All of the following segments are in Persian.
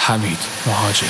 حمید مهاجر.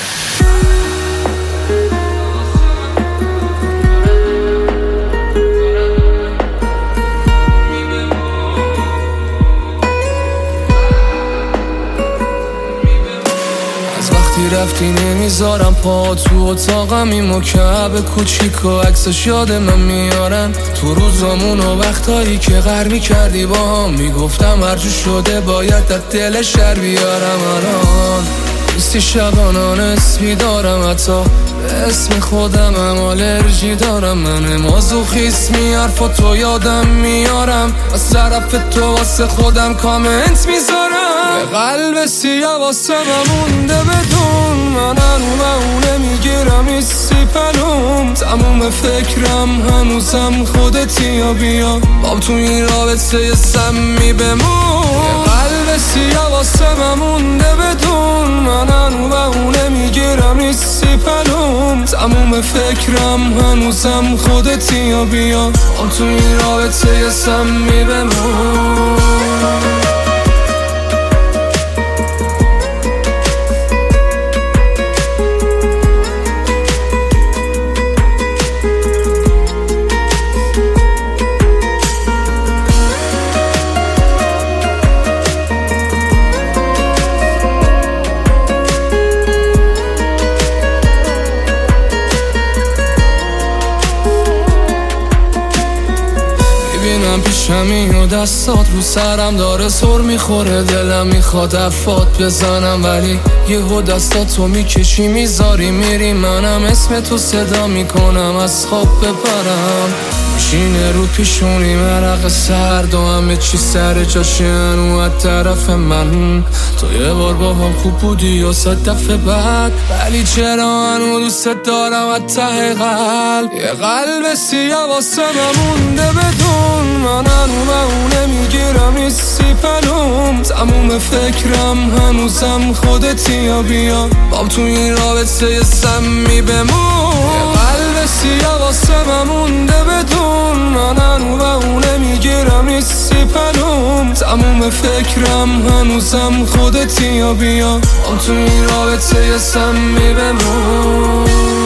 رفتی نمیذارم پا تو اتاقم، این مکعب کوچیک و عکسش یاد من میارن تو روزامون و وقتایی که غر میکردی با هم. میگفتم هرجور شده باید از دل شر بیارم. الان نیستی شبانان اسمی دارم، حتی به اسم خودم هم آلرژی دارم. من مازوخیسمی حرفا تو یادم میارم، از طرف تو واسه خودم کامنت میذارم. یه قلب سیاه واسه مونده بدون، من اونه میگیرم ایسی پلوم. تموم فکرم هنوزم خودتی یا بیا بام تو این رابطه سمی بمون. یه قلب سیاه واسه مونده بدون، من اونه میگیرم ایسی پلوم. تموم فکرم هنوزم خودتی یا بیا بام تو این رابطه سمی بمون. میبینم پیشمی و دستات رو سرم داره سر میخوره، دلم میخواد افات بزنم ولی یهو دستاتو میکشی میذاری میری. منم اسم تو صدا میکنم از خواب بپرم، میشینه رو پیشونی مرق سرد و همه چی سر جاشه هنو از طرف من. تو یه بار با هم خوب بودی و 100 دفعه بعد، ولی چرا هنو دوست دارم از ته قلب. یه قلب سیاه واسه مونده بدون، من اونه میگیرم ایسی پلوم. تموم فکرم هنوزم خودتی یا بیا بام تو این رابطه سمی بمون. یه قلب سیاه واسه مونده بدون، من اونه میگیرم ایسی پلوم. تموم فکرم هنوزم خودتی یا بیا بام تو این رابطه سمی بمون.